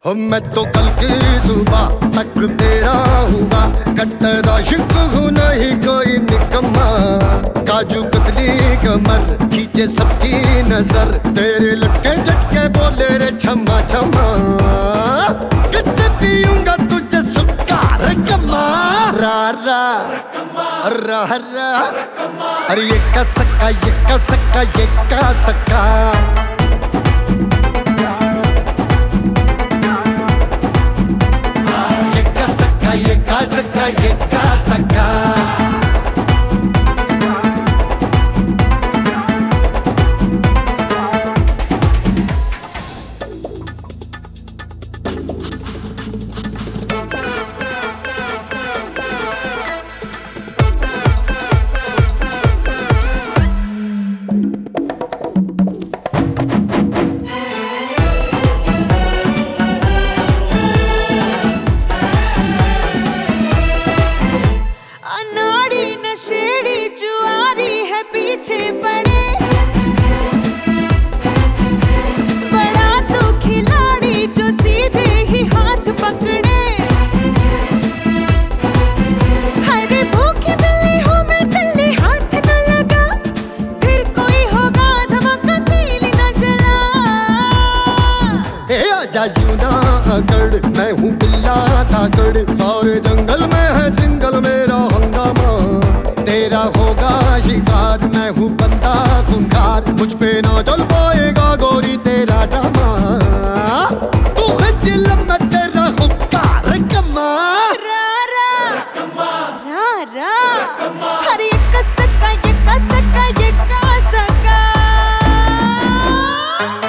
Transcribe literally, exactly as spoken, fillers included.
हो मैं तो कल की सुबह तक तेरा हुआ, कट्टर आशिक हूँ नहीं कोई निकम्मा। काजू कतली कमर खींचे सबकी नजर, तेरे लटके झटके बोले रे छम्मा छम्मा। किससे पीऊंगा तुझे सुकार कम्मा, रा रा रा रा। अरे ये का सक्का ये का सक्का ये का सक्का। ये का सक्का ये का सक्का। पीछे पड़े बड़ा तो खिलाड़ी जो सीधे ही हाथ पकड़े। हरे भूखी बिल्ली हूँ मैं बिल्ली, हाथ न लगा फिर कोई होगा धमाका तीली न जला। ए आजा यूं ना अकड़, मैं हूँ बिल्ला धाकड़, सारे जंगल में है सिंगल मेरा हंगामा। तेरा होगा शिकार मैं हूँ बंदा खूंखार, मुझ पे ना चल पाएगा गोरी तेरा ड्रामा। तू है चिल्लम मैं तेरा हुक्कार कम्मा, रा रा रा रा। हर एक का सक्का ये का सक्का ये का सक्का।